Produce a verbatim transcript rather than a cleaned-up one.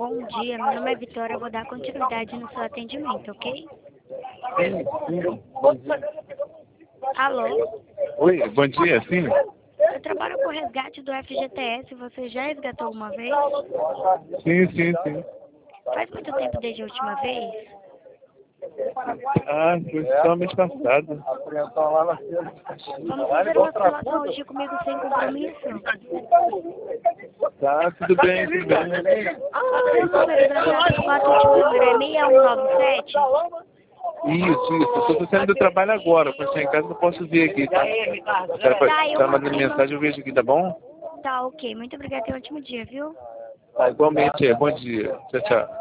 Bom dia, meu nome é Vitória, eu vou dar continuidade no seu atendimento, ok? Sim, sim. Bom dia. Alô? Oi, bom dia, sim. Eu trabalho com o resgate do F G T S, você já resgatou alguma vez? Sim, sim, sim. Faz muito tempo desde a última vez? Ah, foi só mês passado. Vamos fazer uma simulação hoje comigo sem compromisso? Tá, tudo bem, tudo bem. Seu número das nossas quatro últimos números é seis um nove sete? Isso, isso. Eu tô saindo do trabalho agora. Quando chegar em casa eu posso ver aqui, tá? O cara Tá, eu tá mandando confirmo. mensagem, eu vejo aqui, tá bom? Tá, ok. Muito obrigada e um ótimo dia, viu? Tá, igualmente, é. Bom dia. Tchau, tchau.